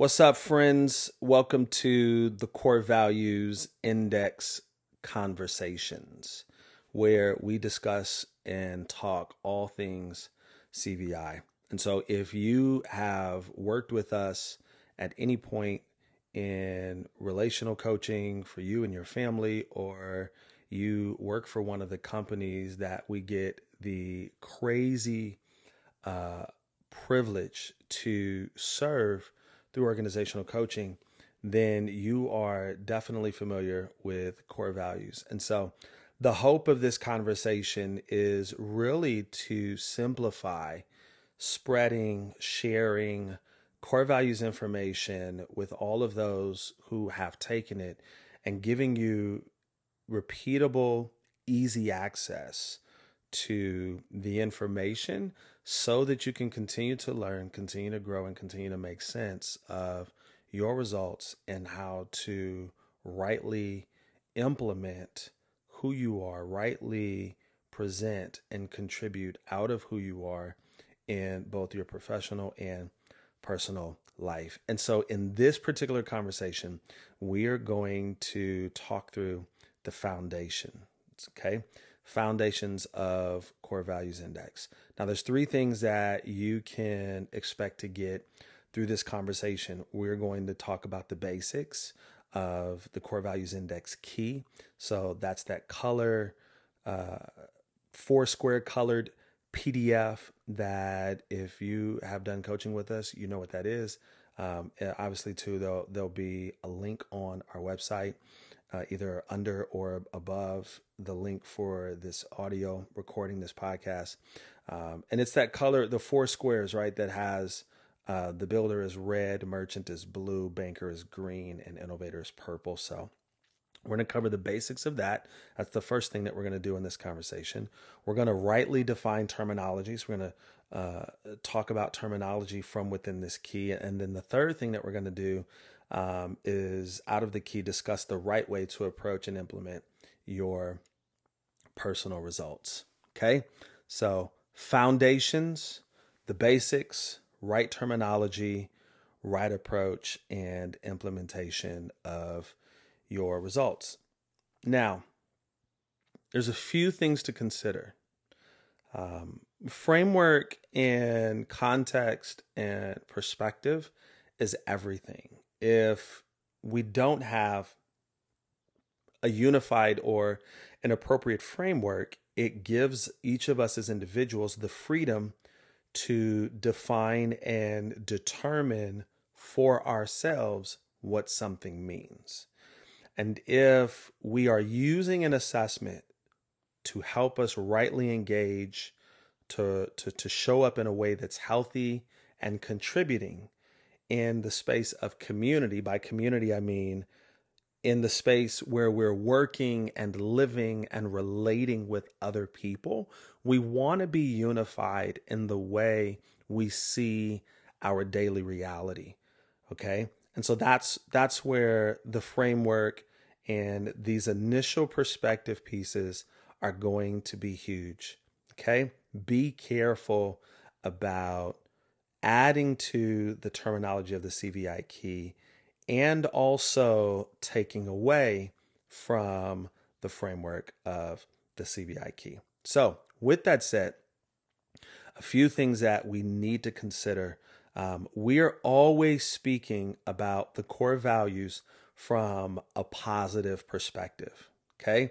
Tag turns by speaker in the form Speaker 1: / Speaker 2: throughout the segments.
Speaker 1: What's up, friends? Welcome to the Core Values Index Conversations, where we discuss and talk all things CVI. And so, if you have worked with us at any point in relational coaching for you and your family, or you work for one of the companies that we get the crazy privilege to serve through organizational coaching, then you are definitely familiar with core values. And so the hope of this conversation is really to simplify spreading, sharing core values information with all of those who have taken it and giving you repeatable, easy access to the information so that you can continue to learn, continue to grow, and continue to make sense of your results and how to rightly implement who you are, rightly present and contribute out of who you are in both your professional and personal life. And so in this particular conversation, we are going to talk through the foundation, okay? Foundations of Core Values Index. Now, there's three things that you can expect to get through this conversation. We're going to talk about the basics of the Core Values Index key. So that's that color, four square colored PDF that if you have done coaching with us, you know what that is. Obviously, too, there'll be a link on our website, either under or above the link for this audio recording, this podcast. And it's that color, the four squares, right, that has the builder is red, merchant is blue, banker is green, and innovator is purple. So we're going to cover the basics of that. That's the first thing that we're going to do in this conversation. We're going to rightly define terminology. So we're going to talk about terminology from within this key. And then the third thing that we're going to do is out of the key, discuss the right way to approach and implement your personal results. Okay. So foundations, the basics, right terminology, right approach, and implementation of your results. Now, there's a few things to consider. Framework and context and perspective is everything. If we don't have a unified or an appropriate framework, it gives each of us as individuals the freedom to define and determine for ourselves what something means. And if we are using an assessment to help us rightly engage, to show up in a way that's healthy and contributing in the space of community, by community I mean in the space where we're working and living and relating with other people, we want to be unified in the way we see our daily reality. Okay. And so that's where the framework and these initial perspective pieces are going to be huge. Okay. Be careful about adding to the terminology of the CVI key and also taking away from the framework of the CVI key. So with that said, a few things that we need to consider. We are always speaking about the core values from a positive perspective. Okay.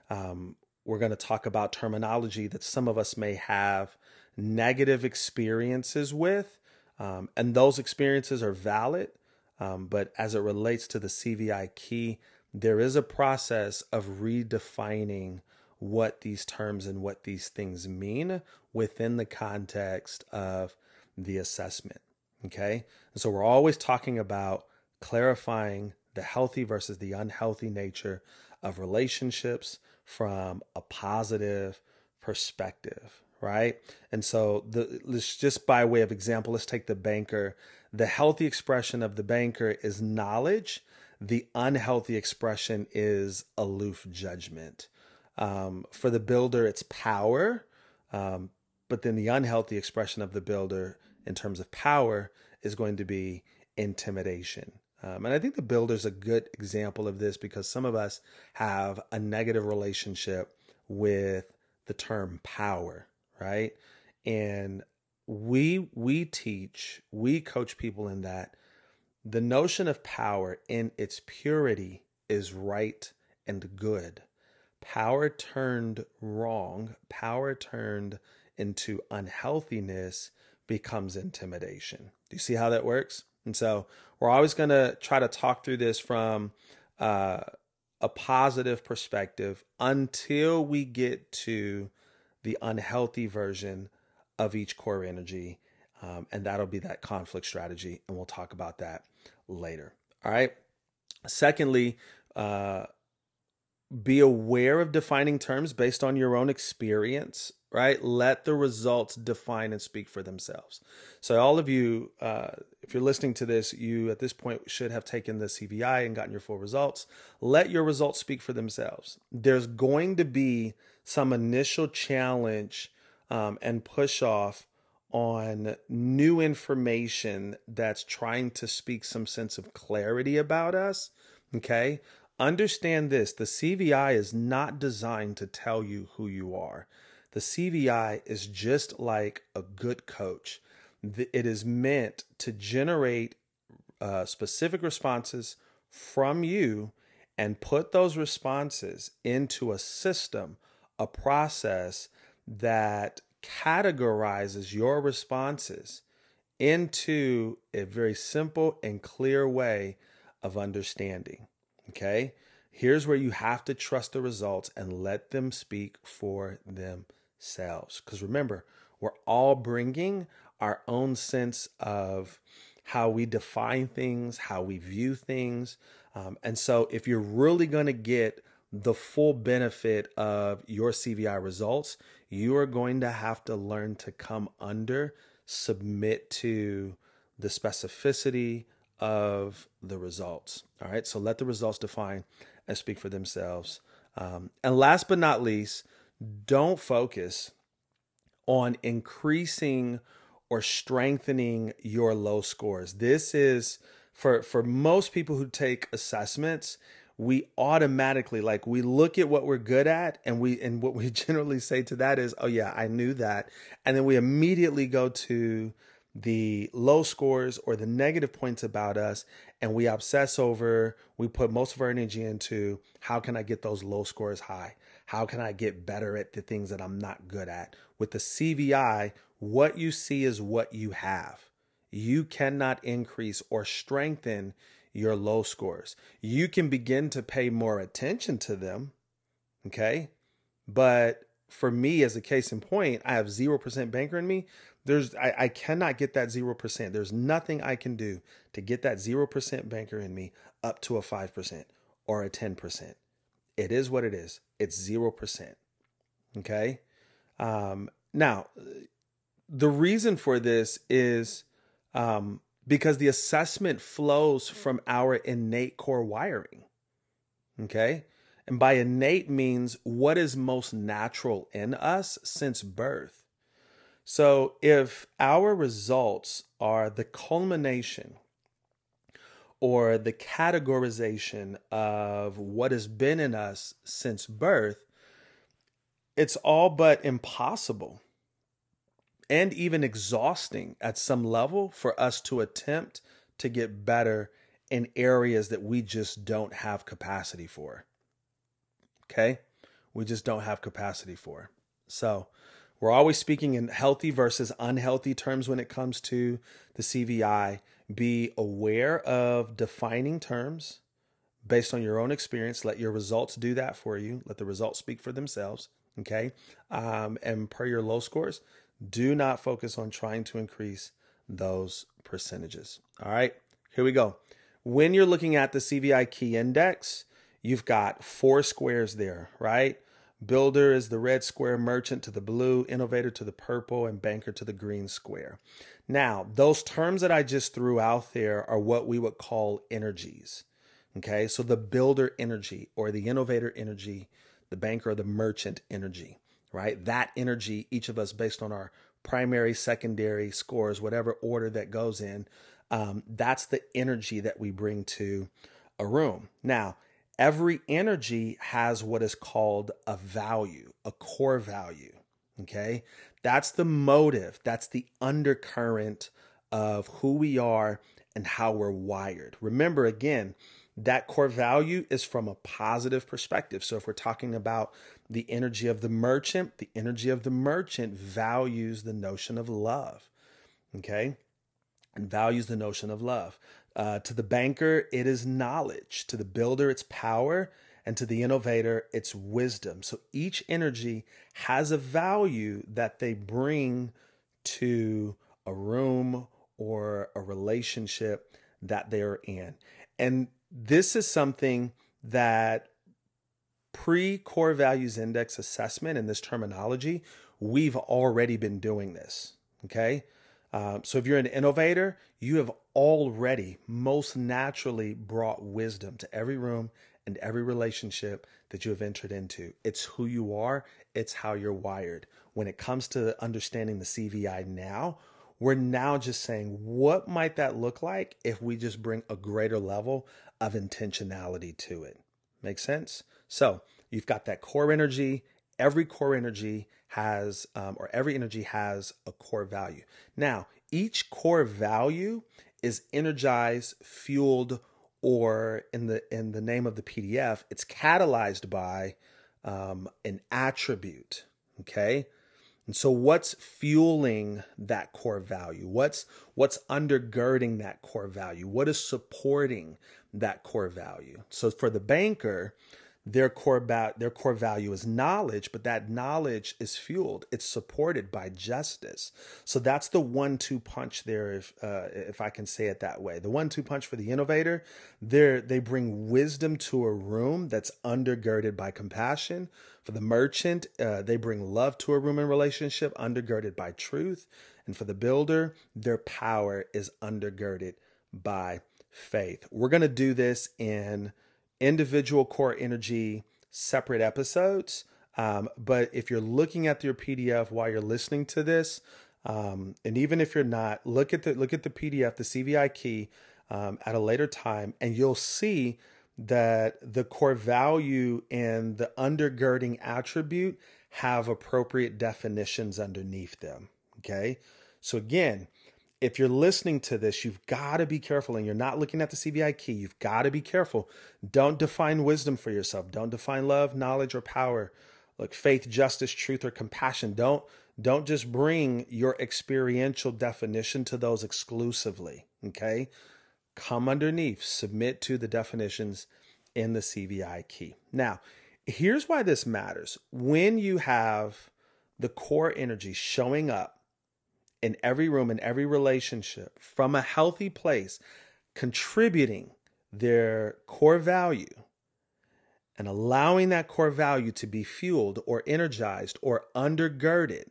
Speaker 1: We're going to talk about terminology that some of us may have negative experiences with, and those experiences are valid. But as it relates to the CVI key, there is a process of redefining what these terms and what these things mean within the context of the assessment. Okay. And so we're always talking about clarifying the healthy versus the unhealthy nature of relationships from a positive perspective, right? And so let's just by way of example, let's take the banker. The healthy expression of the banker is knowledge. The unhealthy expression is aloof judgment. For the builder, it's power. But then the unhealthy expression of the builder in terms of power is going to be intimidation. And I think the builder's a good example of this because some of us have a negative relationship with the term power, right? And we coach people in that the notion of power in its purity is right and good. Power turned wrong, power turned into unhealthiness becomes intimidation. Do you see how that works? And so we're always going to try to talk through this from a positive perspective until we get to the unhealthy version of each core energy. And that'll be that conflict strategy. And we'll talk about that later. All right. Secondly, be aware of defining terms based on your own experience, right? Let the results define and speak for themselves. So all of you, if you're listening to this, you at this point should have taken the CVI and gotten your full results. Let your results speak for themselves. There's going to be some initial challenge and push off on new information that's trying to speak some sense of clarity about us. Okay. Understand this. The CVI is not designed to tell you who you are. The CVI is just like a good coach. It is meant to generate specific responses from you and put those responses into a system, a process that categorizes your responses into a very simple and clear way of understanding. Okay, here's where you have to trust the results and let them speak for themselves. Because remember, we're all bringing our own sense of how we define things, how we view things. And so if you're really going to get the full benefit of your CVI results, you are going to have to learn to come under, submit to the specificity of the results. All right. So let the results define and speak for themselves. And last but not least, don't focus on increasing or strengthening your low scores. This is for most people who take assessments, we automatically we look at what we're good at and what we generally say to that is, oh yeah, I knew that. And then we immediately go to the low scores or the negative points about us, and we obsess over, we put most of our energy into how can I get those low scores high? How can I get better at the things that I'm not good at? With the CVI, what you see is what you have. You cannot increase or strengthen your low scores. You can begin to pay more attention to them, okay? But for me, as a case in point, I have 0% banker in me. I cannot get that 0%. There's nothing I can do to get that 0% banker in me up to a 5% or a 10%. It is what it is. It's 0%. Okay. Now, the reason for this is because the assessment flows from our innate core wiring. Okay. And by innate means what is most natural in us since birth. So if our results are the culmination or the categorization of what has been in us since birth, it's all but impossible and even exhausting at some level for us to attempt to get better in areas that we just don't have capacity for. Okay? We just don't have capacity for. So we're always speaking in healthy versus unhealthy terms when it comes to the CVI. Be aware of defining terms based on your own experience. Let your results do that for you. Let the results speak for themselves. Okay. And per your low scores, do not focus on trying to increase those percentages. All right, here we go. When you're looking at the CVI key index, you've got 4 squares there, right? Builder is the red square, merchant to the blue, innovator to the purple, and banker to the green square. Now, those terms that I just threw out there are what we would call energies. Okay, so the builder energy or the innovator energy, the banker or the merchant energy, right? That energy, each of us based on our primary, secondary scores, whatever order that goes in, That's the energy that we bring to a room. Now, every energy has what is called a value, a core value. Okay. That's the motive. That's the undercurrent of who we are and how we're wired. Remember, again, that core value is from a positive perspective. So if we're talking about the energy of the merchant values the notion of love. Okay. And values the notion of love. To the banker, it is knowledge. To the builder, it's power. And to the innovator, it's wisdom. So each energy has a value that they bring to a room or a relationship that they're in. And this is something that pre-core values index assessment and this terminology, we've already been doing this. Okay. So if you're an innovator, you have already most naturally brought wisdom to every room and every relationship that you have entered into. It's who you are. It's how you're wired. When it comes to understanding the CVI now, we're now just saying, what might that look like if we just bring a greater level of intentionality to it? Make sense? So you've got that core energy. Every core energy has, or every energy has a core value. Now, each core value is energized, fueled, or in the name of the PDF, it's catalyzed by an attribute. Okay. And so what's fueling that core value? What's undergirding that core value? What is supporting that core value? So for the banker, their core value is knowledge, but that knowledge is fueled. It's supported by justice. So that's the 1-2 punch there, if I can say it that way. The 1-2 punch for the innovator, they bring wisdom to a room that's undergirded by compassion. For the merchant, they bring love to a room and relationship undergirded by truth. And for the builder, their power is undergirded by faith. We're going to do this in individual core energy separate episodes. But if you're looking at your PDF while you're listening to this, and even if you're not, look at the PDF, the CVI key, at a later time, and you'll see that the core value and the undergirding attribute have appropriate definitions underneath them. Okay. So again, if you're listening to this, you've got to be careful, and you're not looking at the CVI key. You've got to be careful. Don't define wisdom for yourself. Don't define love, knowledge, or power, like faith, justice, truth, or compassion. Don't just bring your experiential definition to those exclusively. Okay. Come underneath, submit to the definitions in the CVI key. Now, here's why this matters. When you have the core energy showing up in every room, in every relationship, from a healthy place, contributing their core value and allowing that core value to be fueled or energized or undergirded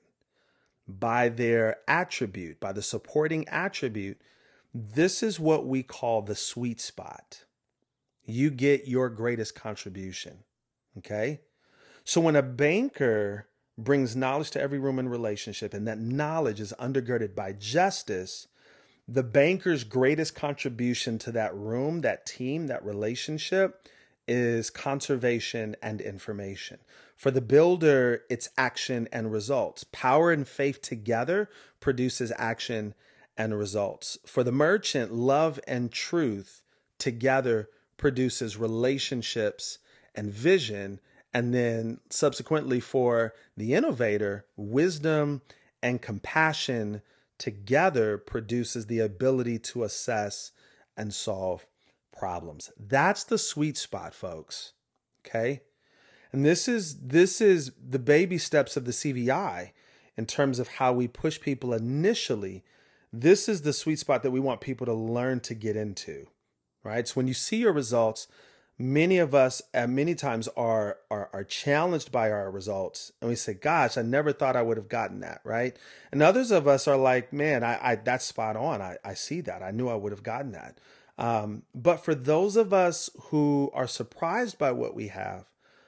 Speaker 1: by their attribute, by the supporting attribute, this is what we call the sweet spot. You get your greatest contribution. Okay? So when a banker brings knowledge to every room and relationship, and that knowledge is undergirded by justice, the banker's greatest contribution to that room, that team, that relationship is conservation and information. For the builder, it's action and results. Power and faith together produces action and results. For the merchant, love and truth together produces relationships and vision. And then subsequently for the innovator, wisdom and compassion together produces the ability to assess and solve problems. That's the sweet spot, folks. Okay. And this is the baby steps of the CVI in terms of how we push people initially. This is the sweet spot that we want people to learn to get into, right? So when you see your results, many of us at many times are challenged by our results, and we say, gosh, I never thought I would have gotten that, right? And others of us are like, man, I that's spot on. I see that. I knew I would have gotten that. But for those of us who are surprised by what we have,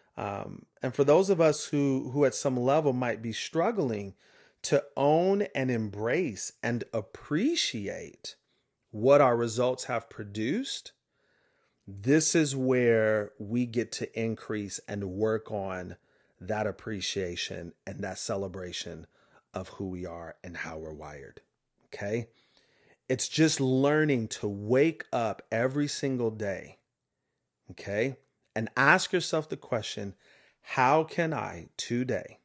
Speaker 1: and for those of us who at some level might be struggling to own and embrace and appreciate what our results have produced, this is where we get to increase and work on that appreciation and that celebration of who we are and how we're wired. Okay? It's just learning to wake up every single day, okay? And ask yourself the question, how can I today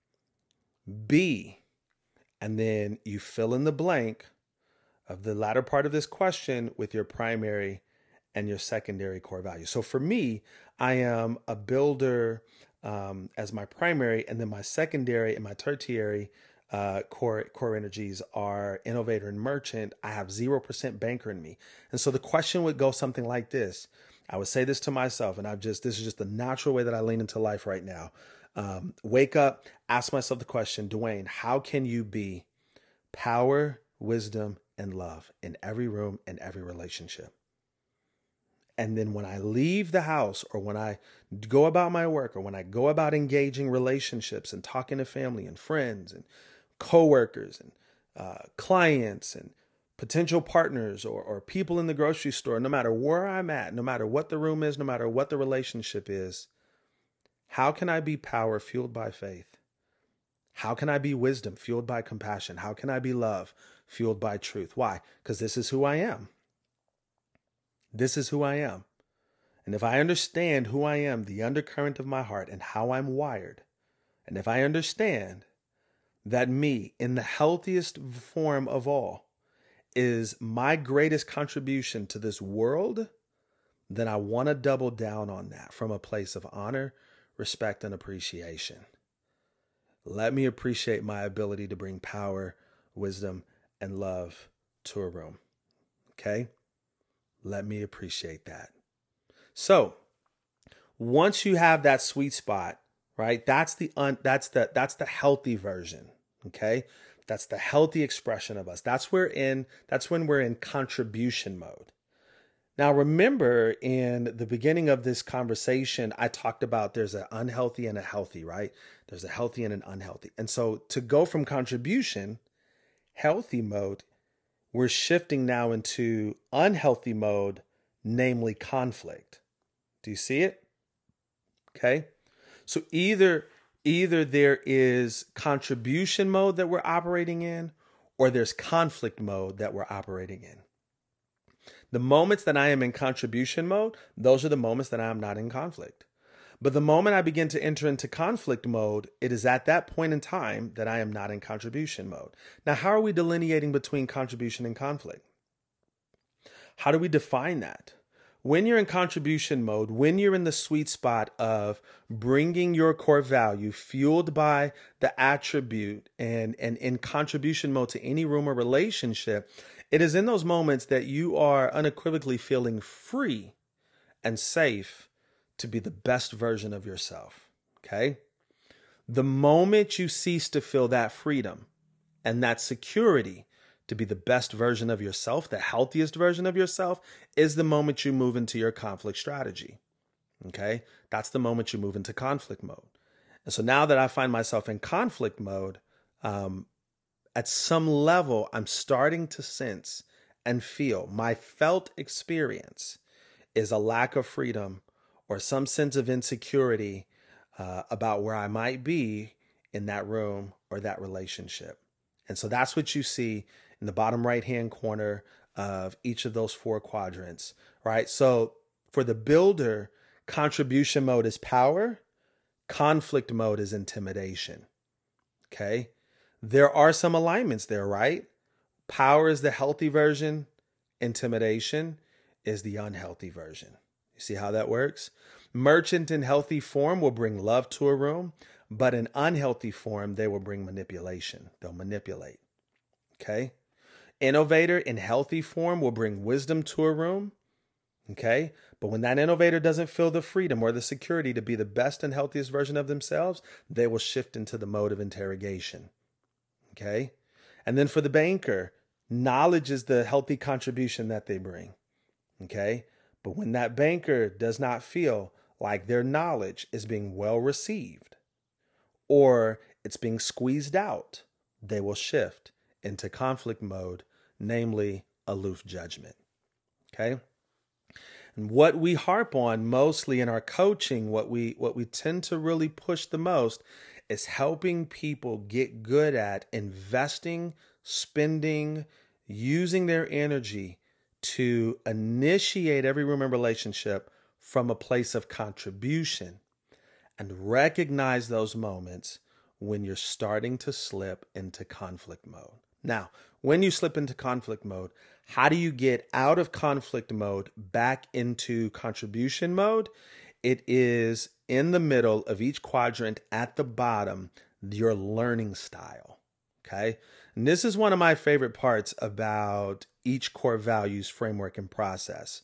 Speaker 1: be, and then you fill in the blank of the latter part of this question with your primary and your secondary core values. So for me, I am a builder as my primary, and then my secondary and my tertiary core energies are innovator and merchant. I have 0% banker in me. And so the question would go something like this. I would say this to myself, and this is just the natural way that I lean into life right now. Wake up, ask myself the question, Dwayne, how can you be power, wisdom, and love in every room and every relationship? And then when I leave the house, or when I go about my work, or when I go about engaging relationships and talking to family and friends and coworkers and clients and potential partners or people in the grocery store, no matter where I'm at, no matter what the room is, no matter what the relationship is, how can I be power fueled by faith? How can I be wisdom fueled by compassion? How can I be love fueled by truth? Why? Because this is who I am. This is who I am. And if I understand who I am, the undercurrent of my heart and how I'm wired, and if I understand that me in the healthiest form of all is my greatest contribution to this world, then I want to double down on that from a place of honor, respect, and appreciation. Let me appreciate my ability to bring power, wisdom, and love to a room. Okay? Let me appreciate that. So, once you have that sweet spot, right? That's the healthy version, okay? That's the healthy expression of us. That's when we're in contribution mode. Now, remember in the beginning of this conversation, I talked about there's an unhealthy and a healthy, right? There's a healthy and an unhealthy. And so to go from contribution, healthy mode, we're shifting now into unhealthy mode, namely conflict. Do you see it? Okay. So either there is contribution mode that we're operating in, or there's conflict mode that we're operating in. The moments that I am in contribution mode, those are the moments that I am not in conflict. But the moment I begin to enter into conflict mode, it is at that point in time that I am not in contribution mode. Now, how are we delineating between contribution and conflict? How do we define that? When you're in contribution mode, when you're in the sweet spot of bringing your core value fueled by the attribute and in contribution mode to any room or relationship, it is in those moments that you are unequivocally feeling free and safe to be the best version of yourself, okay? The moment you cease to feel that freedom and that security to be the best version of yourself, the healthiest version of yourself, is the moment you move into your conflict strategy, okay? That's the moment you move into conflict mode. And so now that I find myself in conflict mode, at some level, I'm starting to sense and feel my felt experience is a lack of freedom or some sense of insecurity about where I might be in that room or that relationship. And so that's what you see in the bottom right-hand corner of each of those four quadrants, right? So for the builder, contribution mode is power, conflict mode is intimidation, okay? There are some alignments there, right? Power is the healthy version, intimidation is the unhealthy version. You see how that works? Merchant in healthy form will bring love to a room, but in unhealthy form, they will bring manipulation. They'll manipulate. Okay? Innovator in healthy form will bring wisdom to a room. Okay? But when that innovator doesn't feel the freedom or the security to be the best and healthiest version of themselves, they will shift into the mode of interrogation. Okay? And then for the banker, knowledge is the healthy contribution that they bring. Okay? But when that banker does not feel like their knowledge is being well received or it's being squeezed out, they will shift into conflict mode, namely aloof judgment. Okay. And what we harp on mostly in our coaching, what we tend to really push the most is helping people get good at investing, spending, using their energy to initiate every room and relationship from a place of contribution, and recognize those moments when you're starting to slip into conflict mode. Now, when you slip into conflict mode, how do you get out of conflict mode back into contribution mode? It is in the middle of each quadrant at the bottom, your learning style. Okay. And this is one of my favorite parts about each core values framework and process.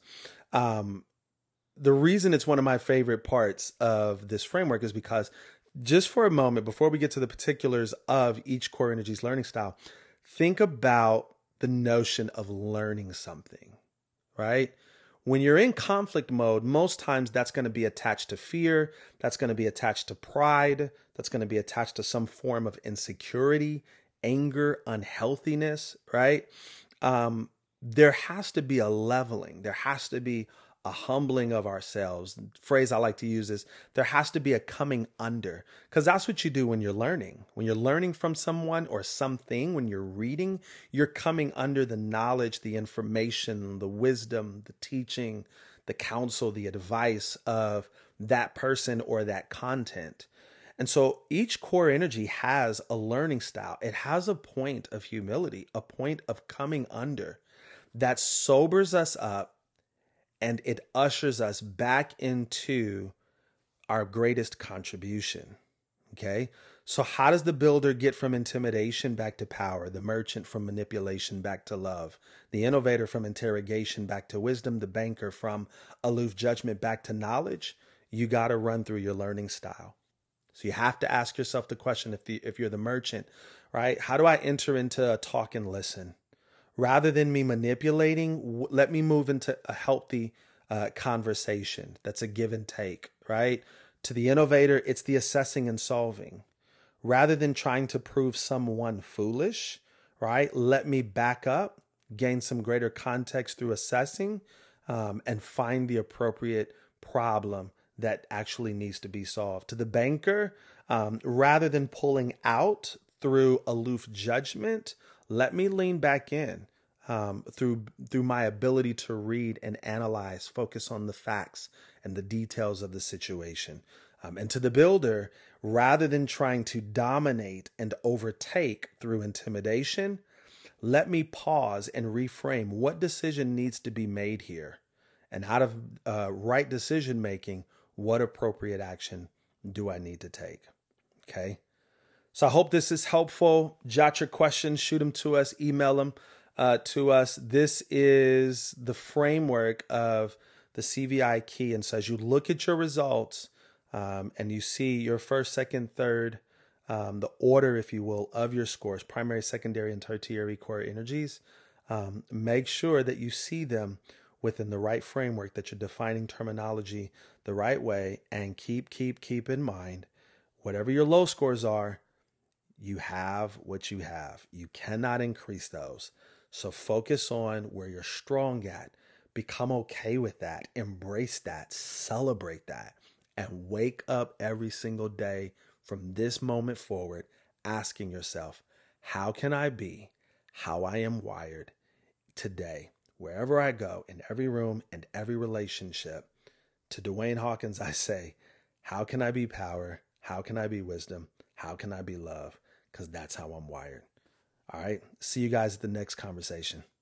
Speaker 1: The reason it's one of my favorite parts of this framework is because just for a moment, before we get to the particulars of each core energies learning style, think about the notion of learning something, right? When you're in conflict mode, most times that's going to be attached to fear. That's going to be attached to pride. That's going to be attached to some form of insecurity, anger, unhealthiness, right? There has to be a leveling. There has to be a humbling of ourselves. The phrase I like to use is there has to be a coming under, because that's what you do when you're learning. When you're learning from someone or something, when you're reading, you're coming under the knowledge, the information, the wisdom, the teaching, the counsel, the advice of that person or that content. And so each core energy has a learning style. It has a point of humility, a point of coming under that sobers us up, and it ushers us back into our greatest contribution. Okay. So how does the builder get from intimidation back to power? The merchant from manipulation back to love? The innovator from interrogation back to wisdom? The banker from aloof judgment back to knowledge? You got to run through your learning style. So you have to ask yourself the question, if you're the merchant, right? How do I enter into a talk and listen? Rather than me manipulating, let me move into a healthy conversation. That's a give and take, right? To the innovator, it's the assessing and solving. Rather than trying to prove someone foolish, right? Let me back up, gain some greater context through assessing, and find the appropriate problem that actually needs to be solved. To the banker, rather than pulling out through aloof judgment, let me lean back in through my ability to read and analyze, focus on the facts and the details of the situation. And to the builder, rather than trying to dominate and overtake through intimidation, let me pause and reframe what decision needs to be made here. And out of right decision making, what appropriate action do I need to take? Okay. So I hope this is helpful. Jot your questions, shoot them to us, email them to us. This is the framework of the CVI key. And so as you look at your results and you see your first, second, third, the order, if you will, of your scores, primary, secondary, and tertiary core energies, make sure that you see them within the right framework, that you're defining terminology the right way, and keep in mind, whatever your low scores are, you have what you have. You cannot increase those. So focus on where you're strong at. Become okay with that. Embrace that. Celebrate that. And wake up every single day from this moment forward asking yourself, how can I be how I am wired today? Wherever I go, in every room and every relationship, to Dwayne Hawkins, I say, how can I be power? How can I be wisdom? How can I be love? Because that's how I'm wired. All right. See you guys at the next conversation.